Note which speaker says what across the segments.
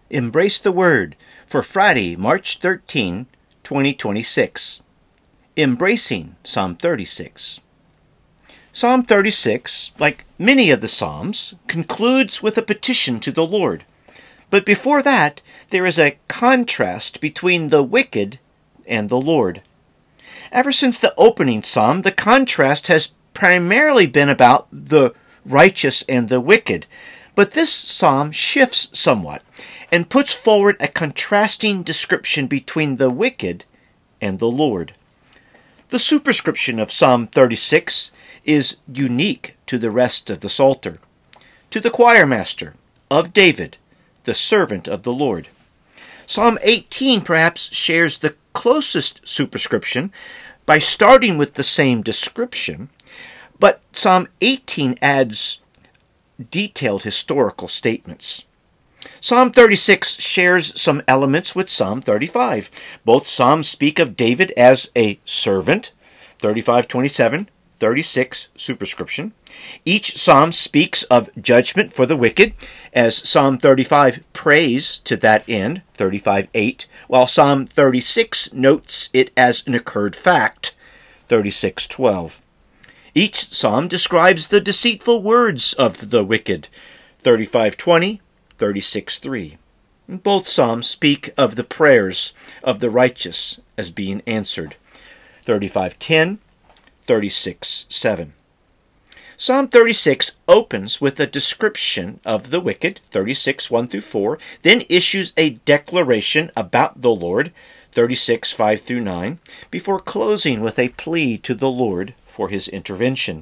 Speaker 1: Embrace the Word for Friday, March 13, 2026. Embracing Psalm 36. Psalm 36, like many of the Psalms, concludes with a petition to the Lord. But before that, there is a contrast between the wicked and the Lord. Ever since the opening psalm, the contrast has primarily been about the righteous and the wicked. But this psalm shifts somewhat and puts forward a contrasting description between the wicked and the Lord. The superscription of Psalm 36 is unique to the rest of the Psalter. To the choir master of David, the servant of the Lord. Psalm 18 perhaps shares the closest superscription by starting with the same description, but Psalm 18 adds detailed historical statements. Psalm 36 shares some elements with Psalm 35. Both Psalms speak of David as a servant, 35:27, 36 superscription. Each Psalm speaks of judgment for the wicked, as Psalm 35 prays to that end, 35:8, while Psalm 36 notes it as an occurred fact, 36:12. Each Psalm describes the deceitful words of the wicked, 35:20, 36:3. Both Psalms speak of the prayers of the righteous as being answered, 35:10, 36:7. Psalm 36 opens with a description of the wicked, 36:1-4, then issues a declaration about the Lord, 36:5-9, before closing with a plea to the Lord for his intervention,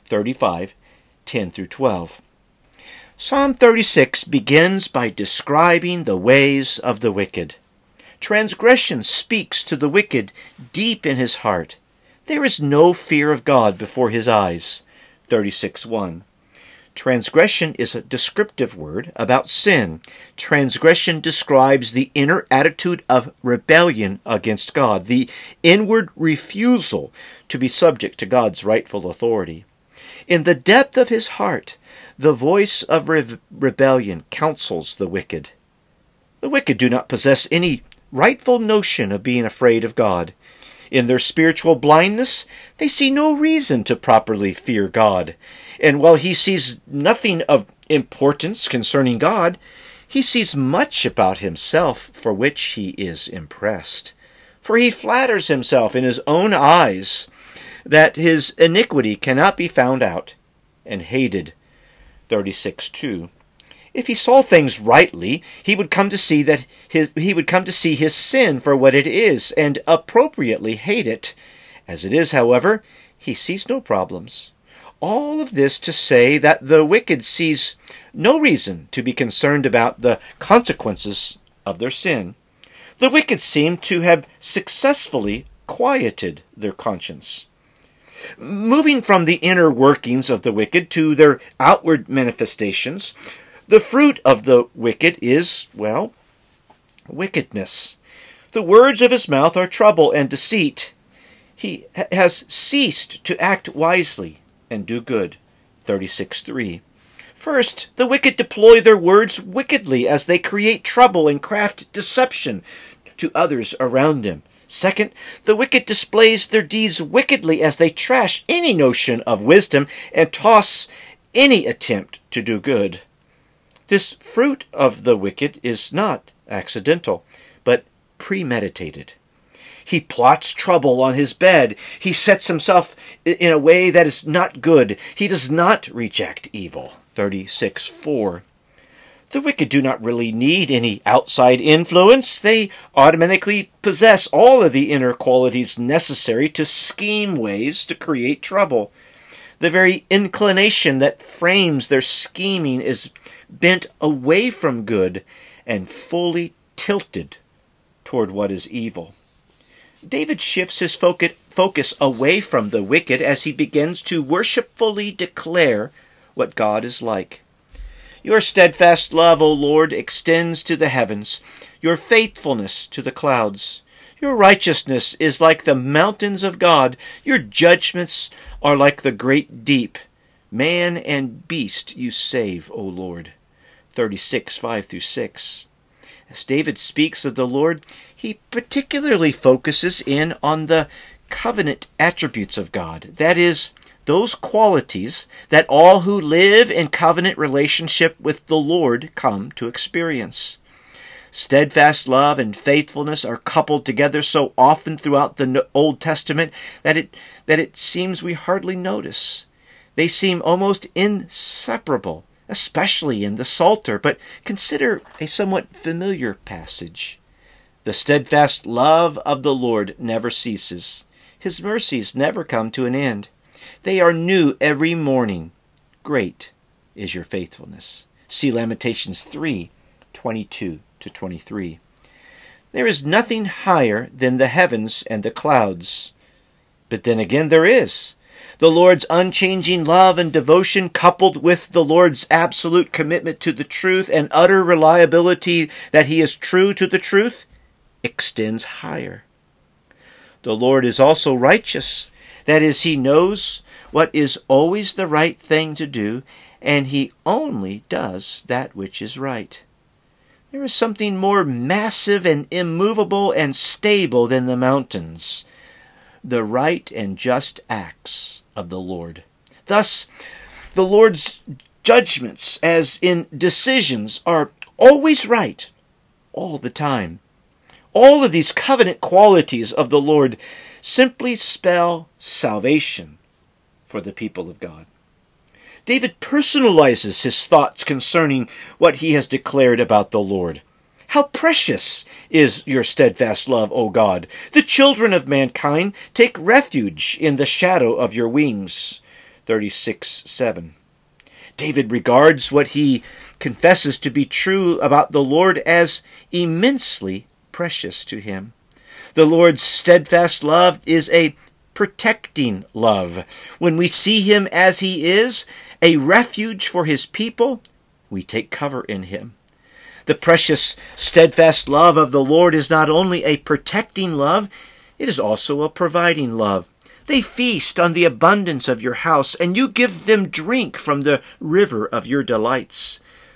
Speaker 1: 35:10-12. Psalm 36 begins by describing the ways of the wicked. Transgression speaks to the wicked deep in his heart. There is no fear of God before his eyes, 36:1. Transgression is a descriptive word about sin. Transgression describes the inner attitude of rebellion against God, the inward refusal to be subject to God's rightful authority. In the depth of his heart, the voice of rebellion counsels the wicked. The wicked do not possess any rightful notion of being afraid of God. In their spiritual blindness, they see no reason to properly fear God. And while he sees nothing of importance concerning God, he sees much about himself for which he is impressed. For he flatters himself in his own eyes that his iniquity cannot be found out and hated, 36:2. If he saw things rightly, he would come to see his sin for what it is, and appropriately hate it. As it is, however, he sees no problems. All of this to say that the wicked sees no reason to be concerned about the consequences of their sin. The wicked seem to have successfully quieted their conscience. Moving from the inner workings of the wicked to their outward manifestations, the fruit of the wicked is, well, wickedness. The words of his mouth are trouble and deceit. He has ceased to act wisely and do good, 36:3. First, the wicked deploy their words wickedly as they create trouble and craft deception to others around them. Second, the wicked displays their deeds wickedly as they trash any notion of wisdom and toss any attempt to do good. This fruit of the wicked is not accidental, but premeditated. He plots trouble on his bed. He sets himself in a way that is not good. He does not reject evil, 36:4. The wicked do not really need any outside influence. They automatically possess all of the inner qualities necessary to scheme ways to create trouble. The very inclination that frames their scheming is bent away from good and fully tilted toward what is evil. David shifts his focus away from the wicked as he begins to worshipfully declare what God is like. Your steadfast love, O Lord, extends to the heavens, your faithfulness to the clouds. Your righteousness is like the mountains of God. Your judgments are like the great deep. Man and beast you save, O Lord. 36:5-6. As David speaks of the Lord, he particularly focuses in on the covenant attributes of God. That is, those qualities that all who live in covenant relationship with the Lord come to experience. Steadfast love and faithfulness are coupled together so often throughout the Old Testament that it seems we hardly notice. They seem almost inseparable, especially in the Psalter, but consider a somewhat familiar passage. The steadfast love of the Lord never ceases. His mercies never come to an end. They are new every morning. Great is your faithfulness. See Lamentations 3:22-23. There is nothing higher than the heavens and the clouds. But then again there is. The Lord's unchanging love and devotion, coupled with the Lord's absolute commitment to the truth and utter reliability that he is true to the truth, extends higher. The Lord is also righteous. That is, he knows what is always the right thing to do, and he only does that which is right. There is something more massive and immovable and stable than the mountains: the right and just acts of the Lord. Thus, the Lord's judgments, as in decisions, are always right, all the time. All of these covenant qualities of the Lord simply spell salvation for the people of God. David personalizes his thoughts concerning what he has declared about the Lord. How precious is your steadfast love, O God! The children of mankind take refuge in the shadow of your wings. 36:7. David regards what he confesses to be true about the Lord as immensely precious to him. The Lord's steadfast love is a protecting love. When we see him as he is, a refuge for his people, we take cover in him. The precious, steadfast love of the Lord is not only a protecting love, it is also a providing love. They feast on the abundance of your house, and you give them drink from the river of your delights.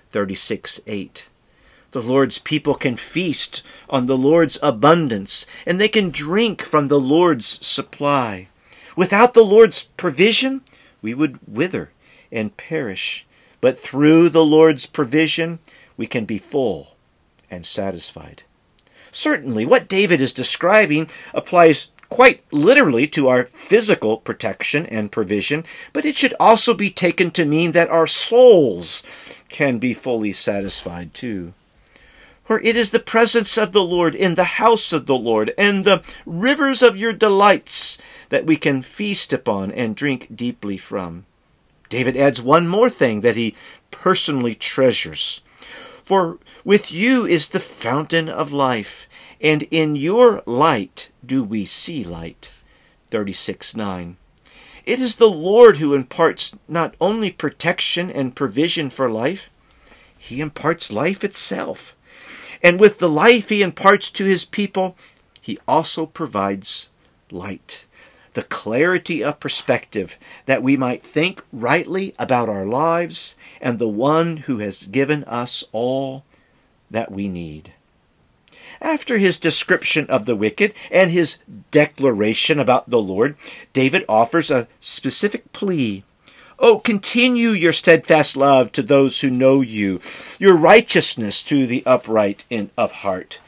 Speaker 1: 36:8. The Lord's people can feast on the Lord's abundance, and they can drink from the Lord's supply. Without the Lord's provision, we would wither and perish. But through the Lord's provision, we can be full and satisfied. Certainly, what David is describing applies quite literally to our physical protection and provision, but it should also be taken to mean that our souls can be fully satisfied too. For it is the presence of the Lord in the house of the Lord and the rivers of your delights that we can feast upon and drink deeply from. David adds one more thing that he personally treasures. For with you is the fountain of life, and in your light do we see light. 36:9. It is the Lord who imparts not only protection and provision for life, he imparts life itself. And with the life he imparts to his people, he also provides light. The clarity of perspective that we might think rightly about our lives and the one who has given us all that we need. After his description of the wicked and his declaration about the Lord, David offers a specific plea. Oh, continue your steadfast love to those who know you, your righteousness to the upright of heart.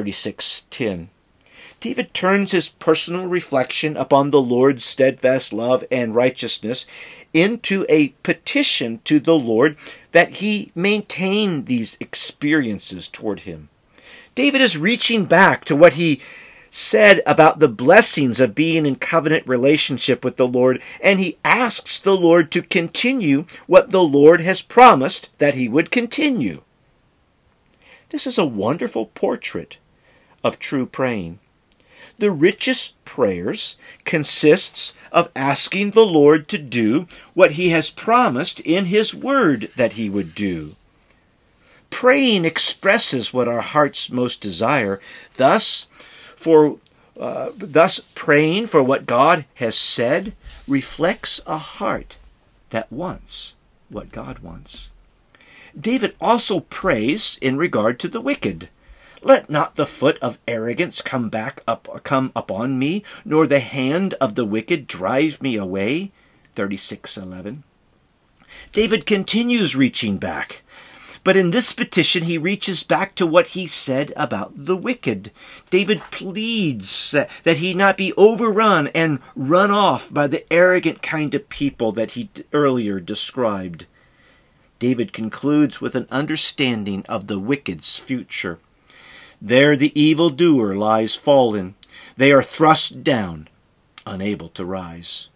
Speaker 1: 36:10. David turns his personal reflection upon the Lord's steadfast love and righteousness into a petition to the Lord that he maintain these experiences toward him. David is reaching back to what he said about the blessings of being in covenant relationship with the Lord, and he asks the Lord to continue what the Lord has promised that he would continue. This is a wonderful portrait of true praying. The richest prayers consists of asking the Lord to do what he has promised in his word that he would do. Praying expresses what our hearts most desire. Thus praying for what God has said reflects a heart that wants what God wants. David also prays in regard to the wicked. Let not the foot of arrogance come upon me, nor the hand of the wicked drive me away. 36:11. David continues reaching back. But in this petition, he reaches back to what he said about the wicked. David pleads that he not be overrun and run off by the arrogant kind of people that he earlier described. David concludes with an understanding of the wicked's future. There the evildoer lies fallen. They are thrust down, unable to rise.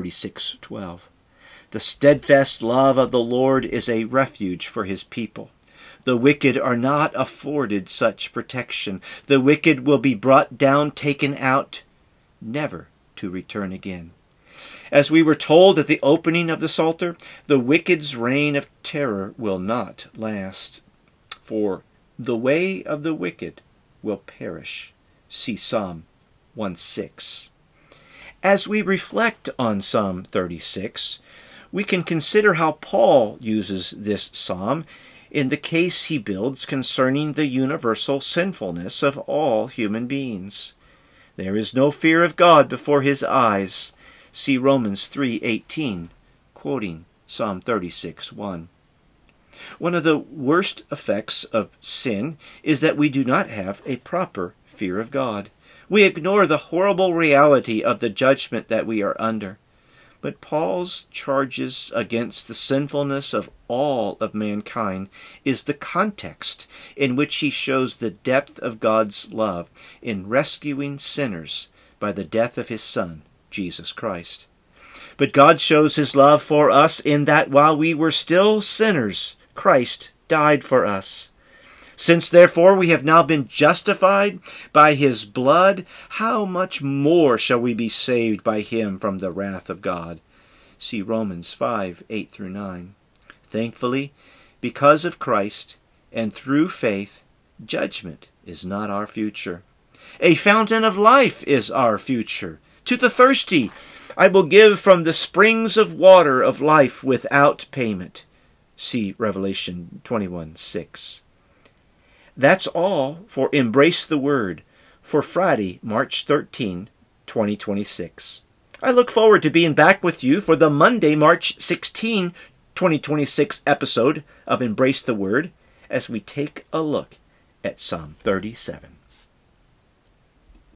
Speaker 1: 36:12. The steadfast love of the Lord is a refuge for his people. The wicked are not afforded such protection. The wicked will be brought down, taken out, never to return again. As we were told at the opening of the Psalter, the wicked's reign of terror will not last. For the way of the wicked will perish. See Psalm 1:6. As we reflect on Psalm 36, we can consider how Paul uses this psalm in the case he builds concerning the universal sinfulness of all human beings. There is no fear of God before his eyes. See Romans 3:18, quoting Psalm 36:1. One of the worst effects of sin is that we do not have a proper fear of God. We ignore the horrible reality of the judgment that we are under. But Paul's charges against the sinfulness of all of mankind is the context in which he shows the depth of God's love in rescuing sinners by the death of his Son, Jesus Christ. But God shows his love for us in that while we were still sinners, Christ died for us. Since therefore we have now been justified by his blood, how much more shall we be saved by him from the wrath of God? See Romans 5:8-9. Thankfully, because of Christ and through faith, judgment is not our future. A fountain of life is our future. To the thirsty, I will give from the springs of water of life without payment. See Revelation 21:6. That's all for Embrace the Word for Friday, March 13, 2026. I look forward to being back with you for the Monday, March 16, 2026 episode of Embrace the Word as we take a look at Psalm 37.